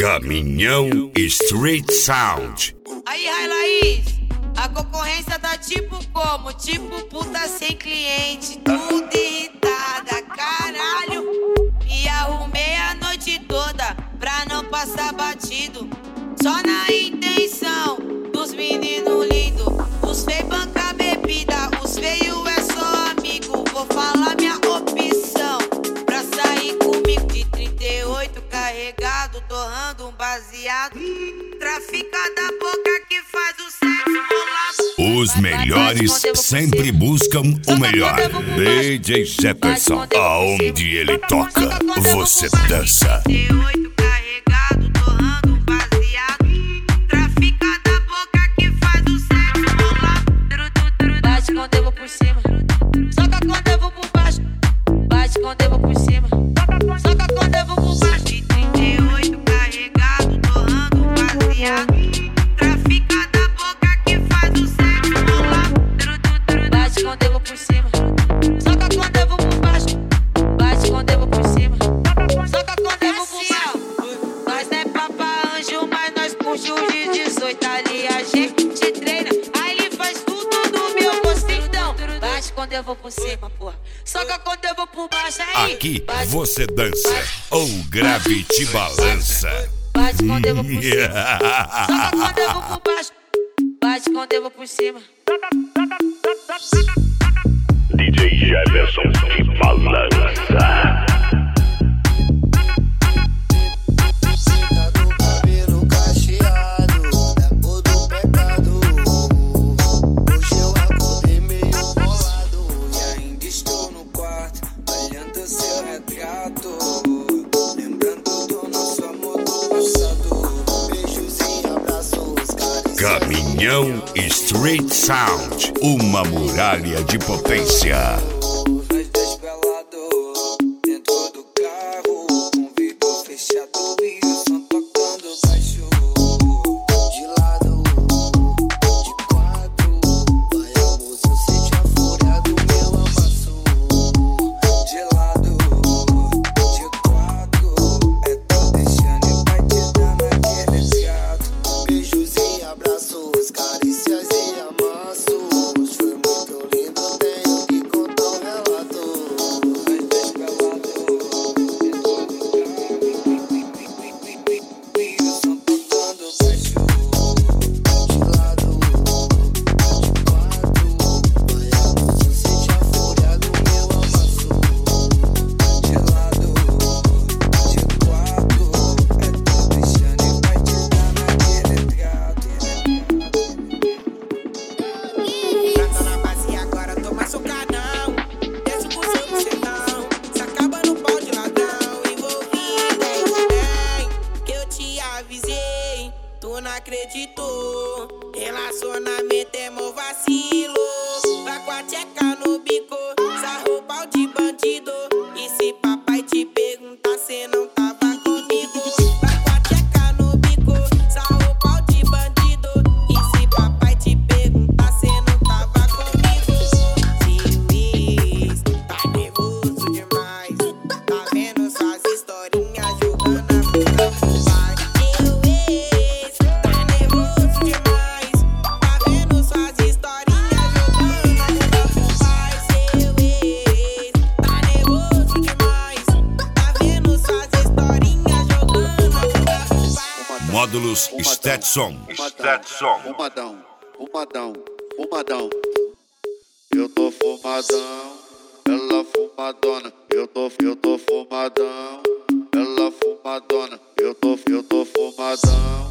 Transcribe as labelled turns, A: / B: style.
A: Caminhão Street Sound.
B: Aí, Laís, a concorrência tá tipo como? Tipo puta sem cliente, tudo irritada, caralho. Me arrumei a noite toda pra não passar batido, só na intenção dos meninos lindos. Os feios banca bebida, os feios é só amigo. Vou falar minha opção pra sair comigo. De 38 carregado, torrando um baseado. Trafica da boca que faz o sexo rolado.
A: Os melhores sempre buscam o melhor. DJ Jefferson, aonde ele toca, você dança.
B: 38 carregado, torrando um baseado. Trafica da boca que faz o sexo rolado. Bate quando eu vou por cima, soca quando eu vou por baixo. Bate quando eu vou por cima, soca quando eu vou por baixo. De 38 carregado, torrando um baseado. Trafica da boca que faz o sexo rolado. Bate quando eu vou por cima, soca quando eu vou por baixo. Bate quando eu vou por cima, soca quando eu vou por baixo. Nós não é papa anjo, mas nós puxa o de 18. Ali a gente treina, aí ele faz tudo do meu gosto. Então, bate quando eu vou por cima, porra. Soca quando eu vou por baixo, aí.
A: Aqui você dança, ou grave te balança.
B: Bate quando eu vou por cima, soca quando eu vou por baixo. Bate quando eu vou por cima.
C: DJ Jefferson te balança.
D: Tá do cabelo cacheado, da cor do pecado. Hoje eu acordei meio bolado e ainda estou no quarto, olhando seu retrato, lembrando do nosso amor do passado. Beijos e abraços, carícias.
A: Caminhão Street Sound, uma muralha de potência.
D: Nós dois pelados dentro do carro, com vidro fechado e o som tocando baixo. De lado, de quatro, vai amor, eu sente a fúria do meu amasso. De lado, de quatro, é tô deixando e vai te dando aquele trato. Beijos e abraços, carícias e amassos. Foi muito lindo, tenho que contar um relato. Nós dois pelados dentro do carro, e o som tocando baixo. De lado, de quatro, vai amor, eu sente a fúria do meu amasso. De lado, de quatro, é tô deixando e vai te dando aquele trato.
E: Prata na base e agora toma socadão. Desce pro seu bucetão, se acaba no pau de ladrão. Envolvido bem, que eu te avisei, tu não acreditou. Relacionamento é mó vacilo. Vai com a tcheca no bico, sarrou pau de bandido. E se papai te perguntar, cê não tava comigo. Vai com a tcheca no bico, sarrou pau de bandido. E se papai te perguntar, cê não tava comigo. Seu ex tá nervoso demais, tá vendo suas historinhas jogando a boca pro pai. Seu ex tá nervoso demais, tá vendo suas historinhas jogando a boca pro pai. Seu ex tá nervoso demais, tá vendo suas historinhas jogando a boca pro pai.
A: Módulos Stetson.
F: Fumadão. Eu tô fumadão, ela fumadona. Eu tô fumadão, ela fumadona. Eu tô fumadão.